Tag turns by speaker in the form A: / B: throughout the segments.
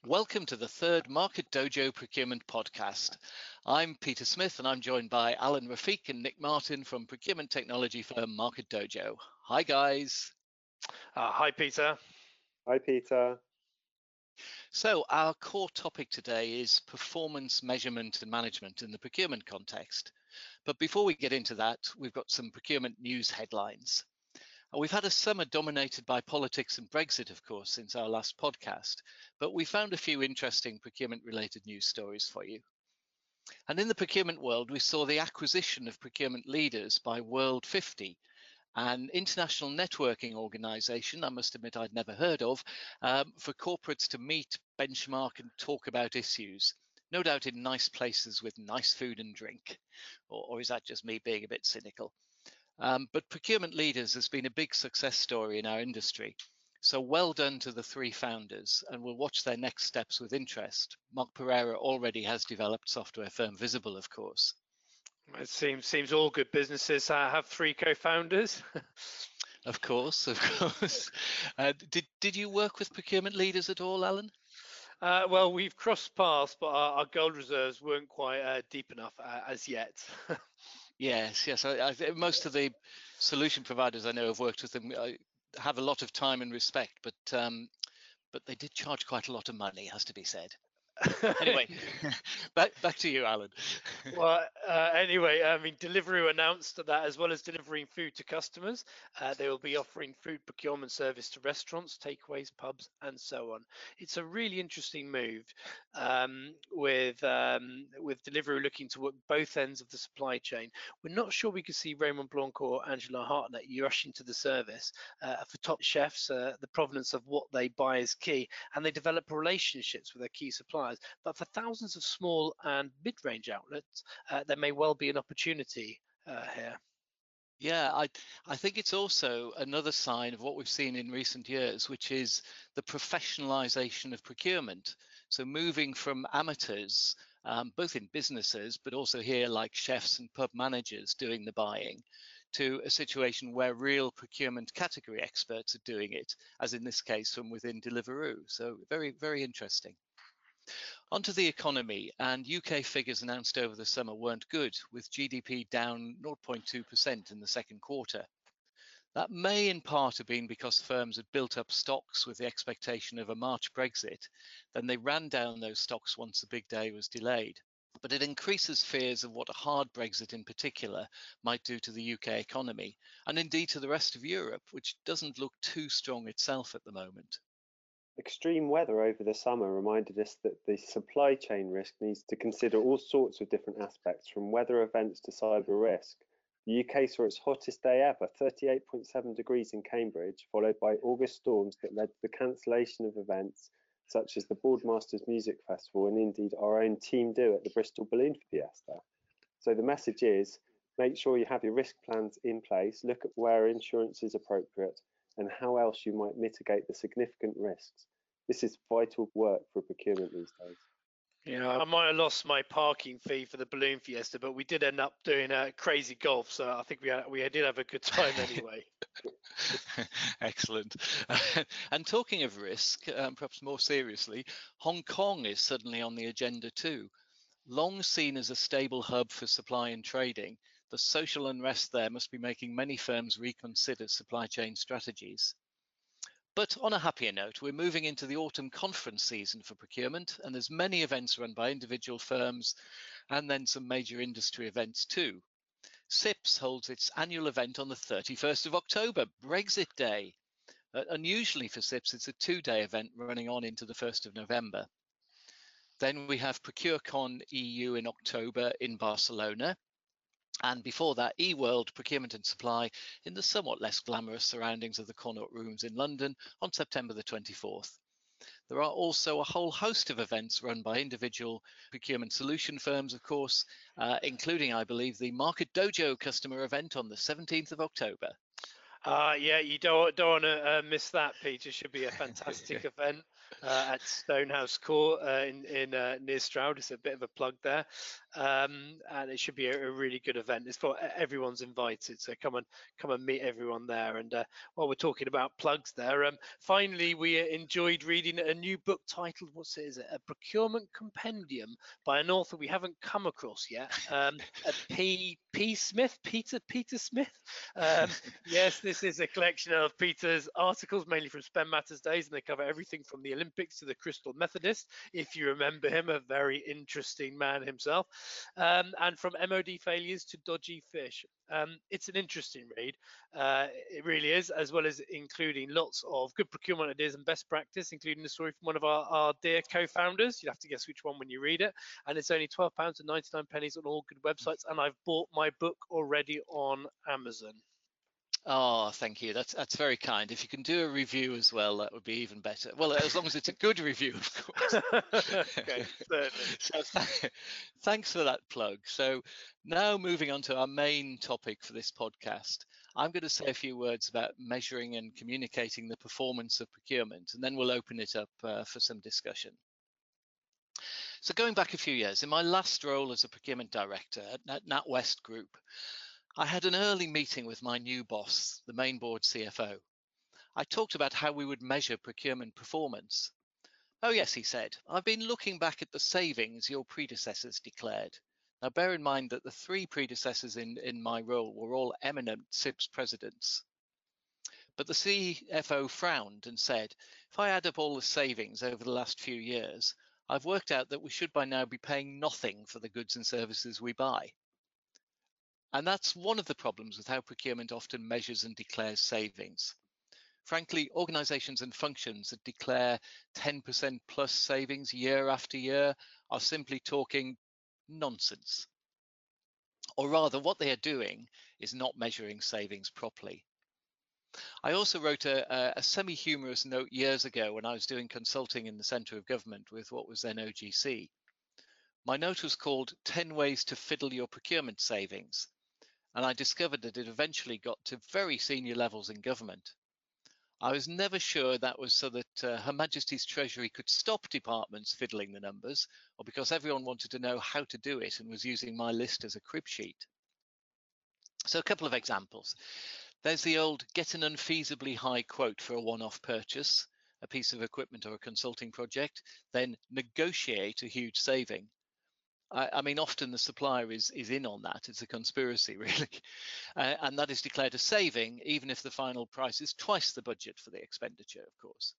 A: Welcome to the third Market Dojo Procurement Podcast. I'm Peter Smith and I'm joined by Alan Rafiq and Nick Martin from procurement technology firm Market Dojo. Hi guys.
B: Hi Peter.
C: Hi Peter.
A: So our core topic today is performance measurement and management in the procurement context. But before we get into that, we've got some procurement news headlines. We've had a summer dominated by politics and Brexit, of course, since our last podcast, but we found a few interesting procurement-related news stories for you. And in the procurement world, we saw the acquisition of procurement leaders by World 50, an international networking organization, I must admit I'd never heard of, for corporates to meet, benchmark and talk about issues, no doubt in nice places with nice food and drink. Or is that just me being a bit cynical? But procurement leaders has been a big success story in our industry. So well done to the three founders, and we'll watch their next steps with interest. Mark Pereira already has developed software firm Visible, of course.
B: It seems all good businesses have three co-founders.
A: Of course. Did you work with procurement leaders at all, Alan?
B: Well, we've crossed paths, but our gold reserves weren't quite deep enough as yet.
A: Yes. Most of the solution providers I know have worked with them. Have a lot of time and respect, but they did charge quite a lot of money, has to be said. Anyway, back to you, Alan.
B: Well, anyway, I mean, Deliveroo announced that as well as delivering food to customers, they will be offering food procurement service to restaurants, takeaways, pubs, and so on. It's a really interesting move with Deliveroo looking to work both ends of the supply chain. We're not sure we could see Raymond Blanc or Angela Hartnett rush into the service. For top chefs, the provenance of what they buy is key, and they develop relationships with their key suppliers. But for thousands of small and mid-range outlets, there may well be an opportunity here.
A: Yeah, I think it's also another sign of what we've seen in recent years, which is the professionalization of procurement. So moving from amateurs, both in businesses, but also here like chefs and pub managers doing the buying, to a situation where real procurement category experts are doing it, as in this case from within Deliveroo. So very, very interesting. Onto the economy, and UK figures announced over the summer weren't good, with GDP down 0.2% in the second quarter. That may in part have been because firms had built up stocks with the expectation of a March Brexit. Then they ran down those stocks once the big day was delayed. But it increases fears of what a hard Brexit in particular might do to the UK economy, and indeed to the rest of Europe, which doesn't look too strong itself at the moment.
C: Extreme weather over the summer reminded us that the supply chain risk needs to consider all sorts of different aspects, from weather events to cyber risk. The UK saw its hottest day ever, 38.7 degrees in Cambridge, followed by August storms that led to the cancellation of events such as the Boardmasters Music Festival and indeed our own team do at the Bristol Balloon Fiesta. So the message is, make sure you have your risk plans in place, look at where insurance is appropriate, and how else you might mitigate the significant risks. This is vital work for procurement these days.
B: Yeah, I might have lost my parking fee for the Balloon Fiesta, but we did end up doing crazy golf, so I think we did have a good time anyway.
A: Excellent. And talking of risk, perhaps more seriously, Hong Kong is suddenly on the agenda too. Long seen as a stable hub for supply and trading, the social unrest there must be making many firms reconsider supply chain strategies. But on a happier note, we're moving into the autumn conference season for procurement, and there's many events run by individual firms and then some major industry events too. SIPS holds its annual event on the 31st of October, Brexit Day. Unusually for SIPS, it's a two-day event running on into the 1st of November. Then we have ProcureCon EU in October in Barcelona. And before that, eWorld Procurement and Supply in the somewhat less glamorous surroundings of the Connaught Rooms in London on September the 24th. There are also a whole host of events run by individual procurement solution firms, of course, including, I believe, the Market Dojo customer event on the 17th of October.
B: Yeah, you don't want to miss that, Peter. Should be a fantastic event at Stonehouse Court in near Stroud. It's a bit of a plug there, and it should be a really good event. It's for everyone's invited, so come and meet everyone there. And while we're talking about plugs there, finally we enjoyed reading a new book titled is it? A Procurement Compendium by an author we haven't come across yet. Peter Smith. Yes, this is a collection of Peter's articles, mainly from Spend Matters days, and they cover everything from the Olympics to the Crystal Methodist, if you remember him, a very interesting man himself, and from MOD failures to dodgy fish. It's an interesting read. It really is, as well as including lots of good procurement ideas and best practice, including a story from one of our dear co-founders. You'll have to guess which one when you read it. And it's only £12.99 on all good websites. And I've bought my book already on Amazon.
A: Oh, thank you. That's very kind. If you can do a review as well, that would be even better. Well, as long as it's a good review, of course.
B: Okay, certainly.
A: So thanks for that plug. So now moving on to our main topic for this podcast, I'm going to say a few words about measuring and communicating the performance of procurement, and then we'll open it up for some discussion. So going back a few years, in my last role as a procurement director at NatWest Group, I had an early meeting with my new boss, the main board CFO. I talked about how we would measure procurement performance. Oh yes, he said, I've been looking back at the savings your predecessors declared. Now bear in mind that the three predecessors in my role were all eminent CIPS presidents. But the CFO frowned and said, if I add up all the savings over the last few years, I've worked out that we should by now be paying nothing for the goods and services we buy. And that's one of the problems with how procurement often measures and declares savings. Frankly, organizations and functions that declare 10% plus savings year after year are simply talking nonsense. Or rather, what they are doing is not measuring savings properly. I also wrote a semi-humorous note years ago when I was doing consulting in the centre of government with what was then OGC. My note was called 10 Ways to Fiddle Your Procurement Savings. And I discovered that it eventually got to very senior levels in government. I was never sure that was so that Her Majesty's Treasury could stop departments fiddling the numbers, or because everyone wanted to know how to do it and was using my list as a crib sheet. So a couple of examples. There's the old get an unfeasibly high quote for a one-off purchase, a piece of equipment or a consulting project, then negotiate a huge saving. I mean, often the supplier is in on that. It's a conspiracy, really. And that is declared a saving, even if the final price is twice the budget for the expenditure, of course.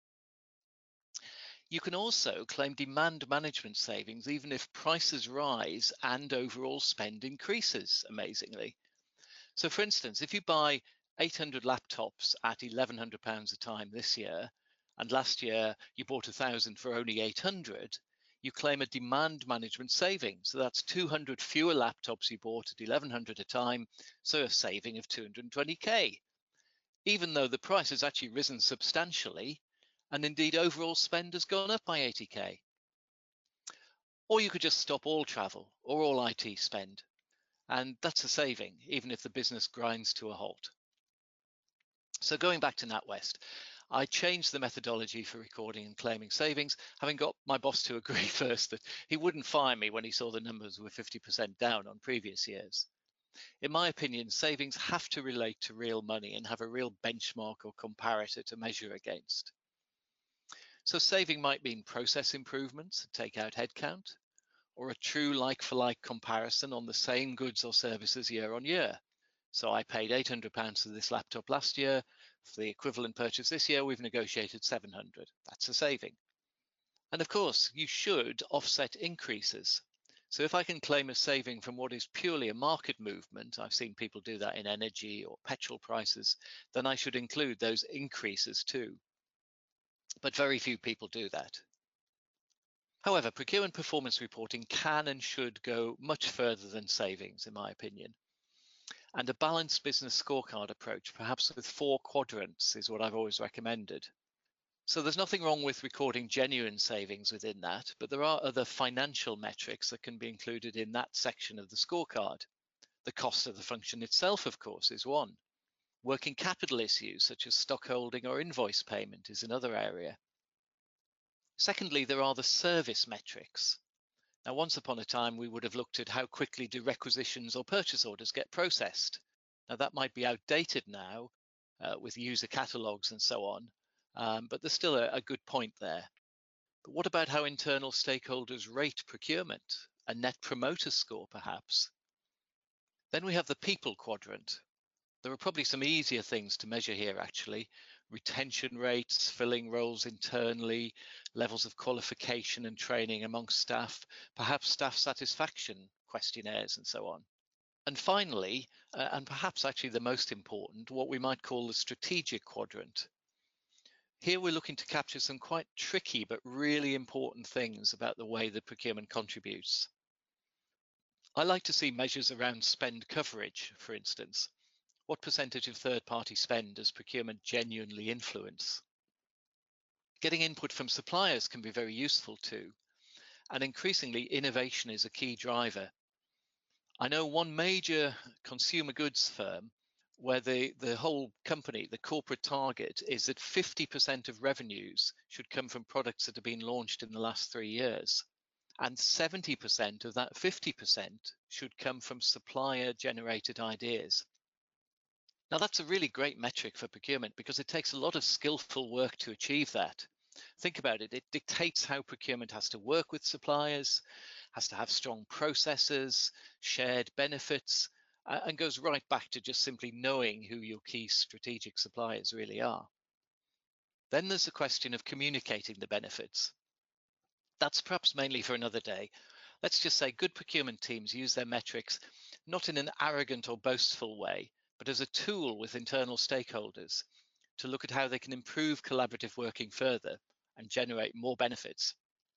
A: You can also claim demand management savings, even if prices rise and overall spend increases, amazingly. So, for instance, if you buy 800 laptops at £1,100 a time this year, and last year you bought 1,000 for only 800, you claim a demand management saving. So that's 200 fewer laptops you bought at 1,100 a time, so a saving of 220k, even though the price has actually risen substantially, and indeed overall spend has gone up by 80k. Or you could just stop all travel or all IT spend, and that's a saving, even if the business grinds to a halt. So going back to NatWest, I changed the methodology for recording and claiming savings, having got my boss to agree first that he wouldn't fire me when he saw the numbers were 50% down on previous years. In my opinion, savings have to relate to real money and have a real benchmark or comparator to measure against. So saving might mean process improvements, take out headcount, or a true like-for-like comparison on the same goods or services year on year. So I paid £800 for this laptop last year. For the equivalent purchase this year, we've negotiated 700. That's a saving. And of course, you should offset increases. So if I can claim a saving from what is purely a market movement, I've seen people do that in energy or petrol prices, then I should include those increases too. But very few people do that. However, procurement performance reporting can and should go much further than savings, in my opinion. And a balanced business scorecard approach, perhaps with 4 quadrants, is what I've always recommended. So there's nothing wrong with recording genuine savings within that, but there are other financial metrics that can be included in that section of the scorecard. The cost of the function itself, of course, is one. Working capital issues such as stockholding or invoice payment is another area. Secondly, there are the service metrics. Now, once upon a time, we would have looked at how quickly do requisitions or purchase orders get processed. Now, that might be outdated now with user catalogs and so on, but there's still a good point there. But what about how internal stakeholders rate procurement? A net promoter score, perhaps? Then we have the people quadrant. There are probably some easier things to measure here, actually. Retention rates, filling roles internally, levels of qualification and training amongst staff, perhaps staff satisfaction questionnaires and so on. And finally, and perhaps actually the most important, what we might call the strategic quadrant. Here we're looking to capture some quite tricky but really important things about the way that procurement contributes. I like to see measures around spend coverage, for instance. What percentage of third-party spend does procurement genuinely influence? Getting input from suppliers can be very useful too, and increasingly innovation is a key driver. I know one major consumer goods firm where the whole company, the corporate target is that 50% of revenues should come from products that have been launched in the last 3 years. And 70% of that 50% should come from supplier generated ideas. Now, that's a really great metric for procurement because it takes a lot of skillful work to achieve that. Think about it. It dictates how procurement has to work with suppliers, has to have strong processes, shared benefits, and goes right back to just simply knowing who your key strategic suppliers really are. Then there's the question of communicating the benefits. That's perhaps mainly for another day. Let's just say good procurement teams use their metrics not in an arrogant or boastful way, but as a tool with internal stakeholders to look at how they can improve collaborative working further and generate more benefits.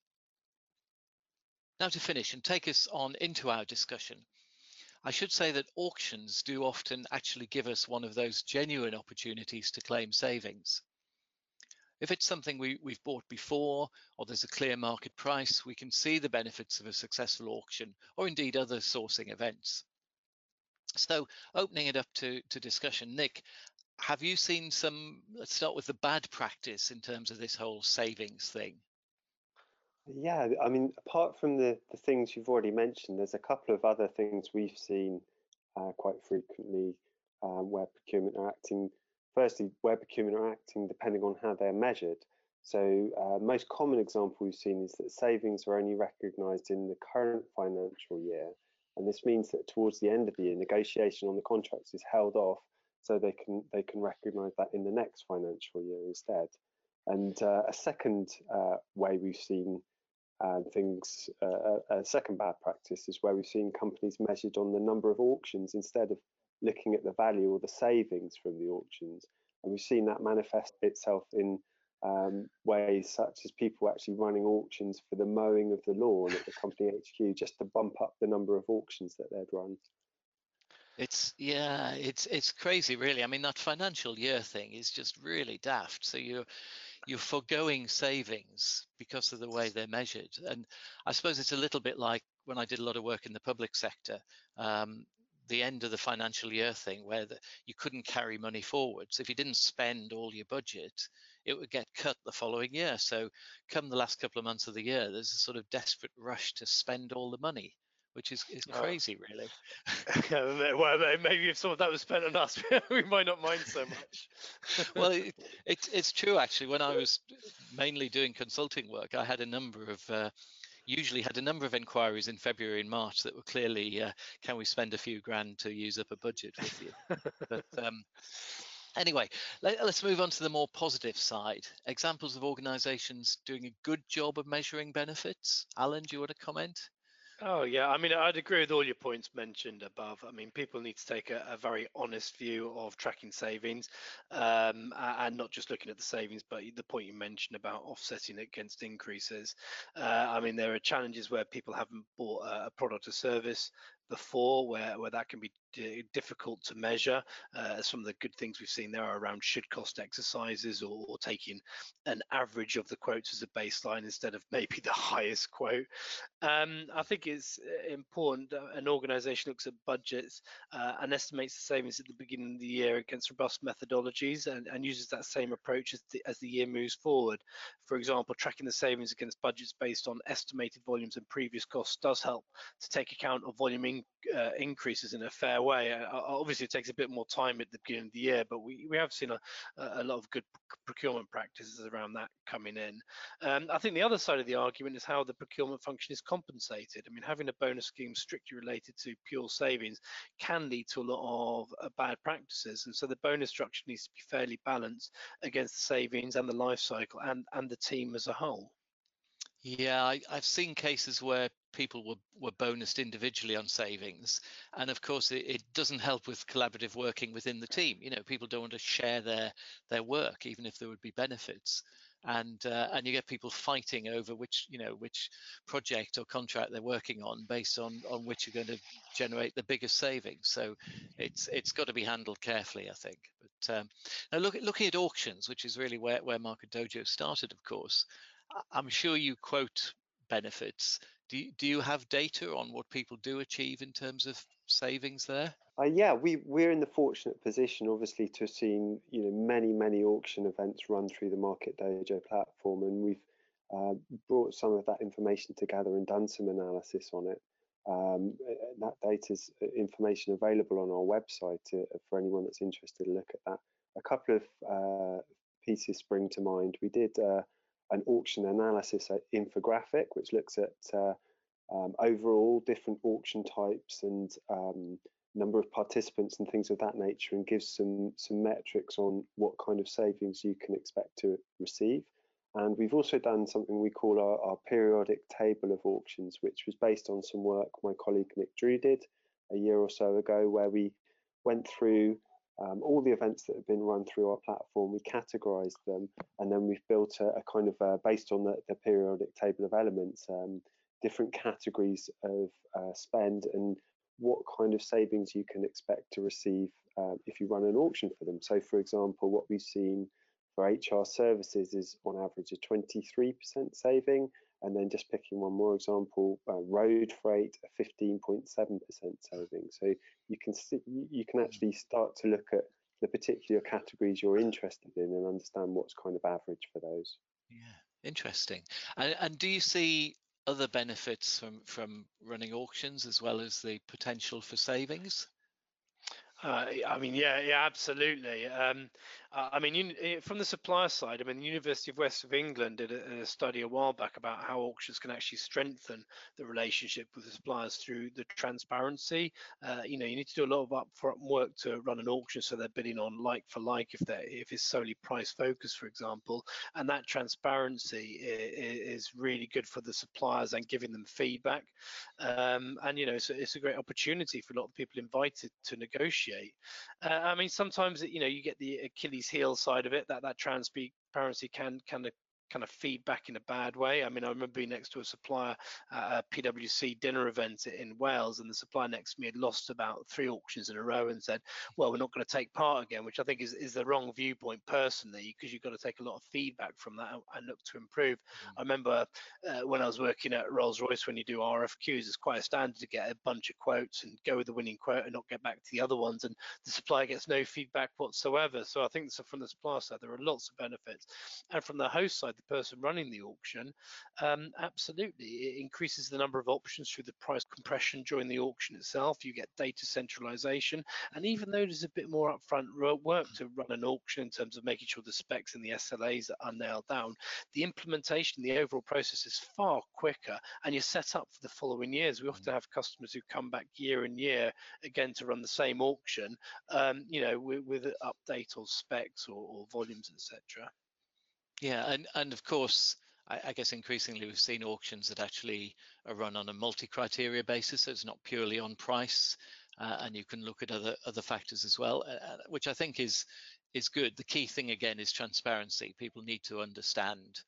A: Now to finish and take us on into our discussion, I should say that auctions do often actually give us one of those genuine opportunities to claim savings. If it's something we've bought before, or there's a clear market price, we can see the benefits of a successful auction or indeed other sourcing events. So opening it up to discussion, Nick, have you seen some, let's start with the bad practice in terms of this whole savings thing?
C: Yeah, I mean, apart from the things you've already mentioned, there's a couple of other things we've seen quite frequently where procurement are acting. Firstly, where procurement are acting depending on how they're measured. So most common example we've seen is that savings are only recognised in the current financial year. And this means that towards the end of the year, negotiation on the contracts is held off so they can recognise that in the next financial year instead. And a second way we've seen things, a second bad practice is where we've seen companies measured on the number of auctions instead of looking at the value or the savings from the auctions. And we've seen that manifest itself in ways such as people actually running auctions for the mowing of the lawn at the company HQ just to bump up the number of auctions that they'd run.
A: It's crazy, really. I mean, that financial year thing is just really daft. So you're foregoing savings because of the way they're measured. And I suppose it's a little bit like when I did a lot of work in the public sector, the end of the financial year thing where you couldn't carry money forward. So if you didn't spend all your budget, it would get cut the following year. So come the last couple of months of the year, there's a sort of desperate rush to spend all the money, which is crazy, really.
B: Well, maybe if some of that was spent on us, we might not mind so much.
A: Well, it's true, actually. When I was mainly doing consulting work, I had a number of usually had a number of inquiries in February and March that were clearly, can we spend a few grand to use up a budget with you? But anyway, let's move on to the more positive side. Examples of organizations doing a good job of measuring benefits. Alan, do you want to comment?
B: Oh, yeah. I mean, I'd agree with all your points mentioned above. I mean, people need to take a very honest view of tracking savings and not just looking at the savings, but the point you mentioned about offsetting it against increases. I mean, there are challenges where people haven't bought a product or service, before, where that can be difficult to measure. Some of the good things we've seen there are around should cost exercises, or taking an average of the quotes as a baseline instead of maybe the highest quote. I think it's important an organisation looks at budgets and estimates the savings at the beginning of the year against robust methodologies, and uses that same approach as the year moves forward. For example, tracking the savings against budgets based on estimated volumes and previous costs does help to take account of volume increases in a fair way. Obviously, it takes a bit more time at the beginning of the year, but we have seen a lot of good procurement practices around that coming in. I think the other side of the argument is how the procurement function is compensated. I mean, having a bonus scheme strictly related to pure savings can lead to a lot of bad practices, and so the bonus structure needs to be fairly balanced against the savings and the life cycle and the team as a whole.
A: Yeah, I've seen cases where people were bonused individually on savings, and of course it doesn't help with collaborative working within the team. You know, people don't want to share their work, even if there would be benefits, and you get people fighting over which project or contract they're working on based on which you're going to generate the biggest savings. So it's got to be handled carefully, I think. But now looking at auctions, which is really where Market Dojo started, of course. I'm sure you quote benefits. Do you have data on what people do achieve in terms of savings there?
C: Yeah, we're in the fortunate position, obviously, to have seen many auction events run through the Market Dojo platform, and we've brought some of that information together and done some analysis on it. That data is information available on our website for anyone that's interested to look at that. A couple of pieces spring to mind. We did an auction analysis infographic, which looks at overall different auction types and number of participants and things of that nature, and gives some metrics on what kind of savings you can expect to receive. And we've also done something we call our periodic table of auctions, which was based on some work my colleague Nick Drew did a year or so ago, where we went through all the events that have been run through our platform. We categorized them, and then we've built a kind of, based on the periodic table of elements, different categories of spend and what kind of savings you can expect to receive if you run an auction for them. So, for example, what we've seen for HR services is on average a 23% saving, and then just picking one more example, road freight, a 15.7% saving. So you can actually start to look at the particular categories you're interested in and understand what's kind of average for those.
A: Yeah, interesting. And do you see other benefits from running auctions as well as the potential for savings?
B: I mean, yeah, absolutely. I mean, from the supplier side, I mean, the University of West of England did a study a while back about how auctions can actually strengthen the relationship with the suppliers through the transparency. You need to do a lot of upfront work to run an auction, so they're bidding on like for like if it's solely price focused, for example. And that transparency is really good for the suppliers and giving them feedback. And it's a great opportunity for a lot of people invited to negotiate. I mean, sometimes you get the Achilles heel side of it, that transparency can kind of feedback in a bad way. I mean, I remember being next to a supplier at a PwC dinner event in Wales, and the supplier next to me had lost about 3 auctions in a row and said, well, we're not going to take part again, which I think is the wrong viewpoint personally, because you've got to take a lot of feedback from that and look to improve. I remember when I was working at Rolls-Royce, when you do RFQs, it's quite a standard to get a bunch of quotes and go with the winning quote and not get back to the other ones, and the supplier gets no feedback whatsoever. So I think from the supplier side, there are lots of benefits. And from the host side, the person running the auction, absolutely, it increases the number of options through the price compression during the auction itself. You get data centralization, and even though there's a bit more upfront work to run an auction in terms of making sure the specs and the SLAs are nailed down, the implementation, the overall process is far quicker, and you're set up for the following years. We often have customers who come back year and year again to run the same auction, with an update or specs or volumes, etc.
A: Yeah, and of course, I guess increasingly we've seen auctions that actually are run on a multi-criteria basis, so it's not purely on price, and you can look at other factors as well, which I think is good. The key thing again is transparency. People need to understand,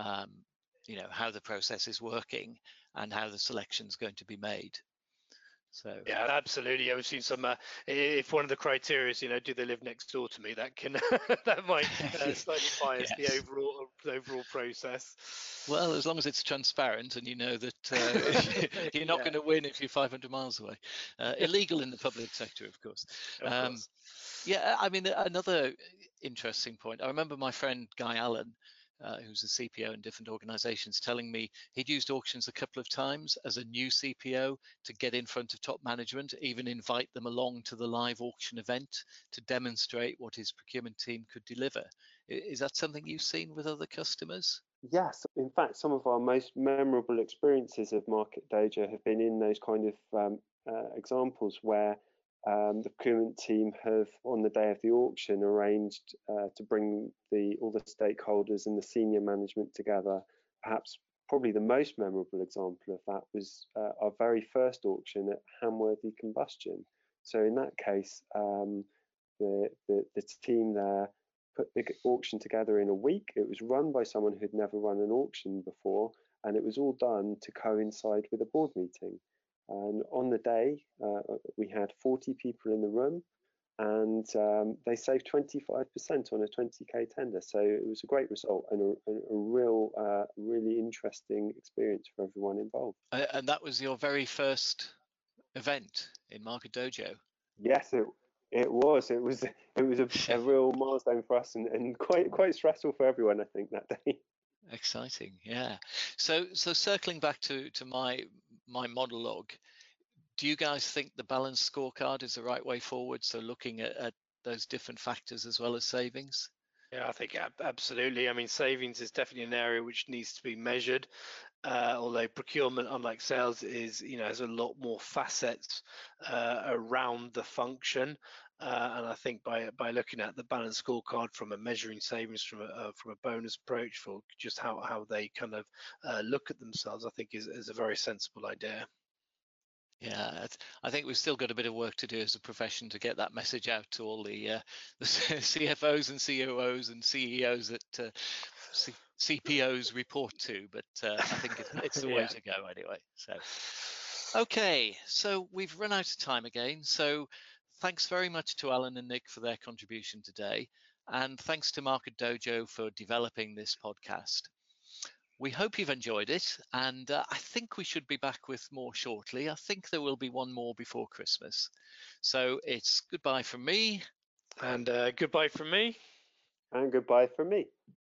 A: how the process is working and how the selection is going to be made. So
B: yeah, absolutely. I've seen some. If one of the criteria is, do they live next door to me? That can that might slightly bias the
A: yes.
B: overall process.
A: Well, as long as it's transparent and you know that you're not going to win if you're 500 miles away. Illegal in the public sector, of course.
B: Of course.
A: Yeah, I mean, another interesting point. I remember my friend Guy Allen, who's a CPO in different organizations, telling me he'd used auctions a couple of times as a new CPO to get in front of top management, even invite them along to the live auction event to demonstrate what his procurement team could deliver. Is that something you've seen with other customers?
C: Yes, in fact, some of our most memorable experiences of Market Dojo have been in those kind of examples where the procurement team have, on the day of the auction, arranged to bring all the stakeholders and the senior management together. Perhaps probably the most memorable example of that was our very first auction at Hamworthy Combustion. So in that case, the team there put the auction together in a week. It was run by someone who'd never run an auction before, and it was all done to coincide with a board meeting. And on the day, we had 40 people in the room, and they saved 25% on a 20k tender. So it was a great result and a really interesting experience for everyone involved.
A: And that was your very first event in Market Dojo?
C: Yes, it was. It was a real milestone for us and quite stressful for everyone, I think, that day.
A: Exciting, yeah. So circling back to my monologue, do you guys think the balanced scorecard is the right way forward? So looking at those different factors as well as savings?
B: Yeah, I think absolutely. I mean, savings is definitely an area which needs to be measured. Although procurement, unlike sales, has a lot more facets around the function. And I think by looking at the balanced scorecard from a measuring savings from a bonus approach for just how they kind of look at themselves, I think is a very sensible idea.
A: Yeah, I think we've still got a bit of work to do as a profession to get that message out to all the CFOs and COOs and CEOs that CPOs report to, but I think it's the way to go anyway. So, okay, so we've run out of time again. So thanks very much to Alan and Nick for their contribution today. And thanks to Market Dojo for developing this podcast. We hope you've enjoyed it, and I think we should be back with more shortly. I think there will be one more before Christmas. So it's goodbye from me.
B: And goodbye from me.
C: And goodbye from me.